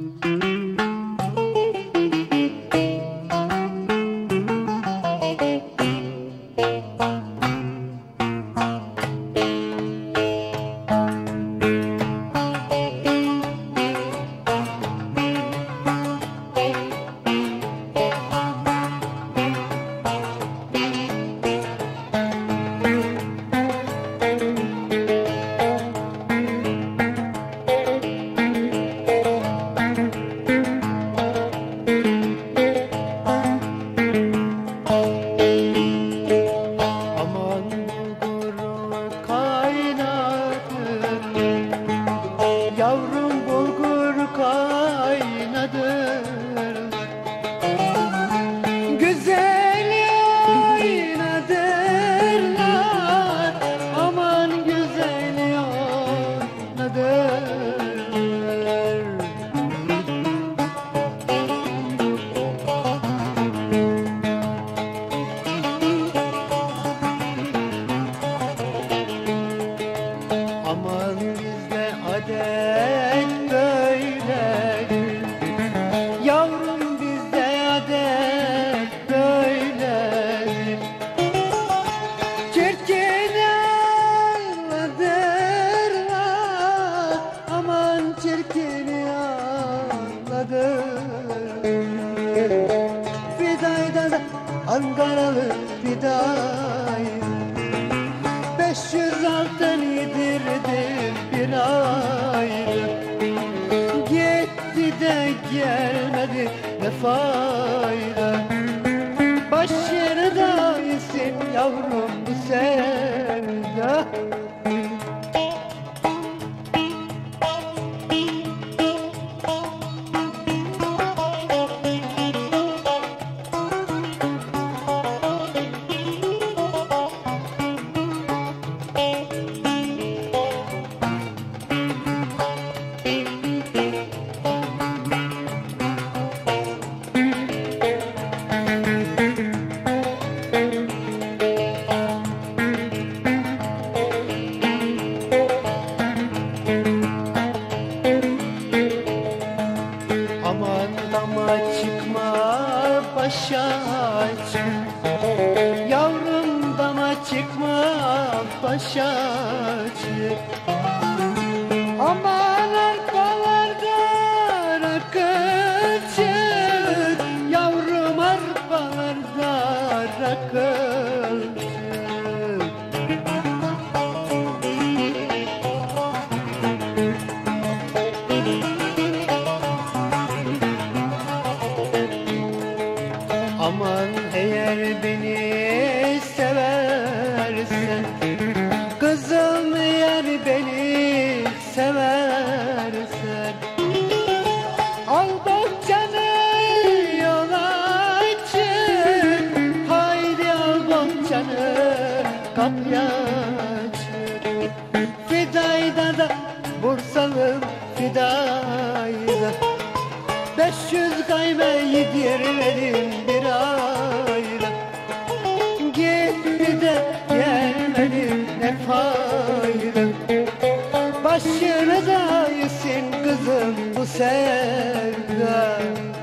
Yavrum bulgur kaynadır, güzel oynadırlar, aman güzel oynadırlar. Aman bizde adet böyledir, yavrum bizde adet böyledir. Çirkin ağladırlar, aman çirkin ağladırlar. Fidayda da Ankaralı Fiday, 500 altın yedirdim bir ayda, gitti de gelmedi ne fayda. Başını da yesin yavrum bu sevda. Aman dama çıkma başa çık, yavrum dama çıkma başa çık. Aman arpalarda rakı çık, yavrum arpalarda rakı çık. Aman eğer beni seversen, kızım eğer beni seversen, al bohçanı yola çık, haydi al bohçanı kapıya çık. Fidayda da Bursalım Fidayda, 500 kayme yedirmedim bir ayda, gitti de gelmedim ne fayda. Başını da yesin kızım bu sevda.